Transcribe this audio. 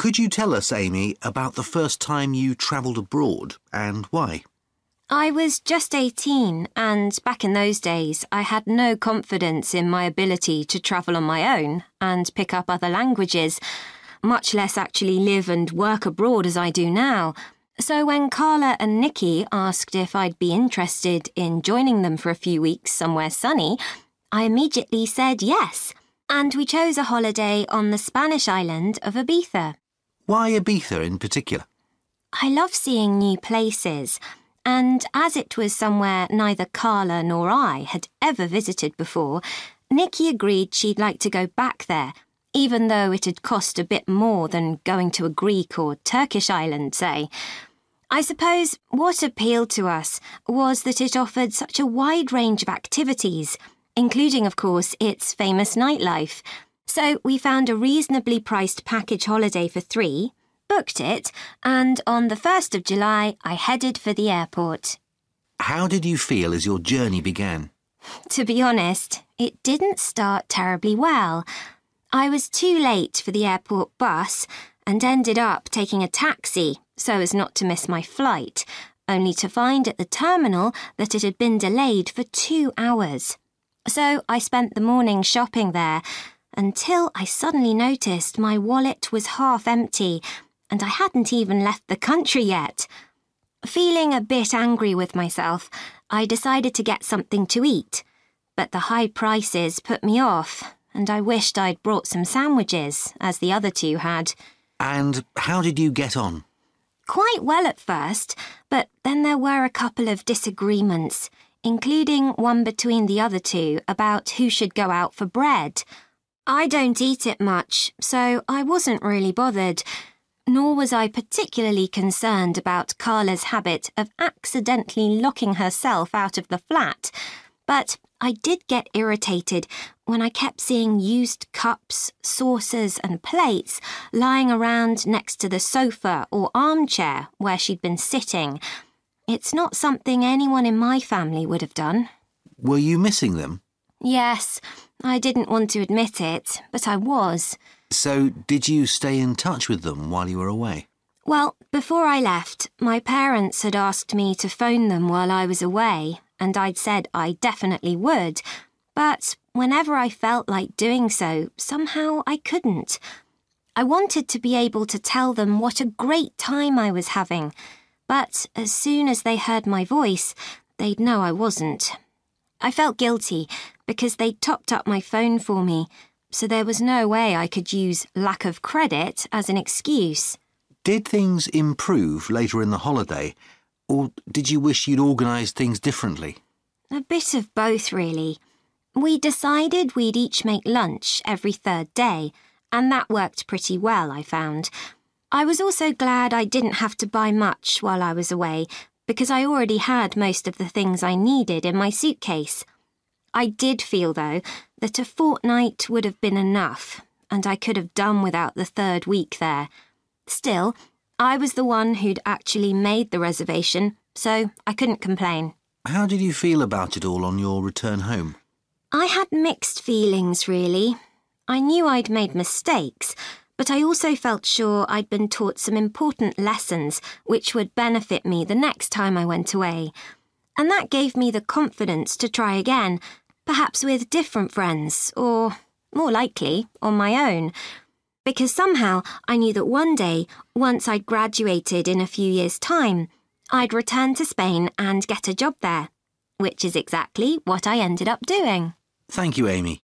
Could you tell us, Amy, about the first time you travelled abroad and why? I was just 18 and back in those days I had no confidence in my ability to travel on my own and pick up other languages, much less actually live and work abroad as I do now. So when Carla and Nikki asked if I'd be interested in joining them for a few weeks somewhere sunny, I immediately said yes, and we chose a holiday on the Spanish island of Ibiza. Why Ibiza in particular? I love seeing new places, and as it was somewhere neither Carla nor I had ever visited before, Nikki agreed she'd like to go back there, even though it had cost a bit more than going to a Greek or Turkish island, say. I suppose what appealed to us was that it offered such a wide range of activities, including, of course, its famous nightlife. So we found a reasonably priced package holiday for 3, booked it, and on the 1st of July, I headed for the airport. How did you feel as your journey began? To be honest, it didn't start terribly well. I was too late for the airport bus and ended up taking a taxi so as not to miss my flight, only to find at the terminal that it had been delayed for 2 hours. So I spent the morning shopping there until I suddenly noticed my wallet was half empty and I hadn't even left the country yet. Feeling a bit angry with myself, I decided to get something to eat, but the high prices put me off and I wished I'd brought some sandwiches, as the other 2 had. And how did you get on? Quite well at first, but then there were a couple of disagreements, including one between the other 2 about who should go out for bread. I don't eat it much, so I wasn't really bothered, nor was I particularly concerned about Carla's habit of accidentally locking herself out of the flat, but I did get irritated when I kept seeing used cups, saucers and plates lying around next to the sofa or armchair where she'd been sitting. It's not something anyone in my family would have done. Were you missing them? Yes, I didn't want to admit it, but I was. So did you stay in touch with them while you were away? Well, before I left, my parents had asked me to phone them while I was away, and I'd said I definitely would, but whenever I felt like doing so, somehow I couldn't. I wanted to be able to tell them what a great time I was having, but as soon as they heard my voice, they'd know I wasn't. I felt guilty because they'd topped up my phone for me, so there was no way I could use lack of credit as an excuse. Did things improve later in the holiday, or did you wish you'd organised things differently? A bit of both, really. We decided we'd each make lunch every 3rd day, and that worked pretty well, I found. I was also glad I didn't have to buy much while I was away, because I already had most of the things I needed in my suitcase. I did feel, though, that a fortnight would have been enough, and I could have done without the 3rd week there. Still, I was the one who'd actually made the reservation, so I couldn't complain. How did you feel about it all on your return home? I had mixed feelings, really. I knew I'd made mistakes, but I also felt sure I'd been taught some important lessons which would benefit me the next time I went away. And that gave me the confidence to try again, perhaps with different friends, or, more likely, on my own. Because somehow I knew that one day, once I'd graduated in a few years' time, I'd return to Spain and get a job there, which is exactly what I ended up doing. Thank you, Amy.